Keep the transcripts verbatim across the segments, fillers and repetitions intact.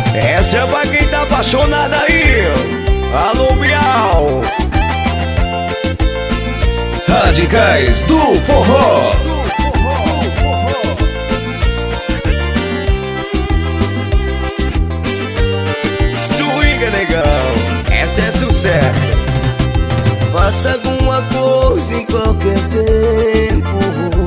Essa é pra quem tá apaixonado aí. Alô, Bial. Radicais do Forró. Swinga, negão, essa é sucesso. Faça alguma coisa em qualquer tempo.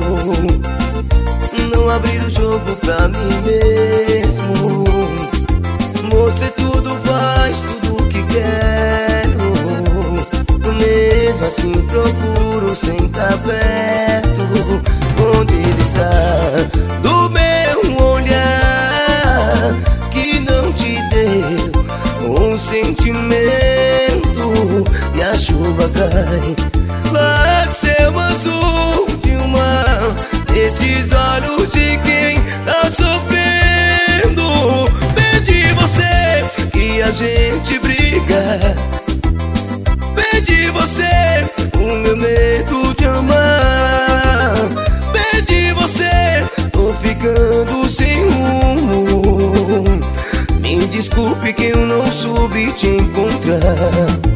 Não abrir o jogo pra mim mesmo. Você tudo faz, tudo que quero. Mesmo assim procuro sentar perto. Onde ele está? Do meu olhar que não te deu um sentimento. E a chuva cai lá do céu azul de uma desses olhos de quem tá sofrendo. Pedi você que a gente briga. Pedi você o meu medo de amar. Pedi você, tô ficando sem rumo. Me desculpe que eu não soube te encontrar.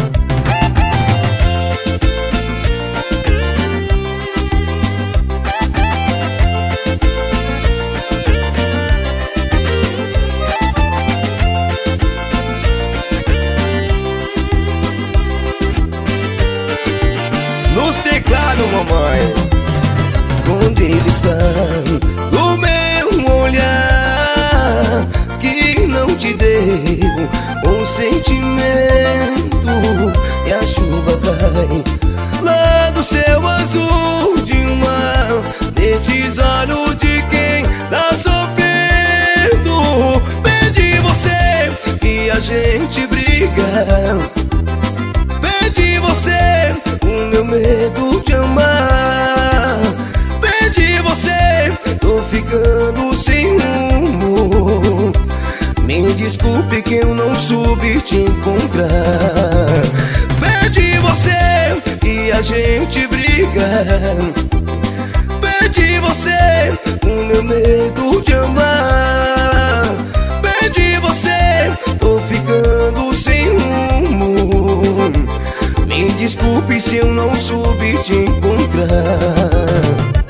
Nos teclados, mamãe. Onde ele está? O meu olhar que não te deu um sentimento. E a chuva cai lá do céu azul de uma desses olhos de quem tá sofrendo. Pedi você que a gente briga. Pedi você o meu medo de amar. Pedi você, tô ficando sem rumo. Me desculpe que eu não soube te encontrar. Pedi você que a gente briga. Pedi você o meu medo de amar. Pedi você, tô ficando sem rumo. Me desculpe se eu não soube te encontrar.